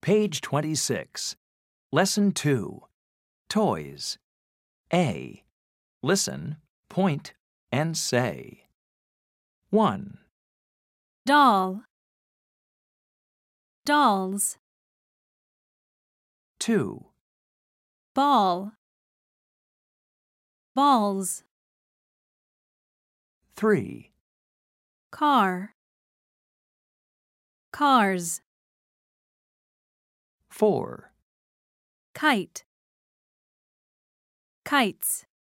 Page 26. Lesson 2. Toys. A. Listen, point, and say. 1, Doll. Dolls. 2, Ball. Balls. 3, Car. Cars. 4, Kite. Kites.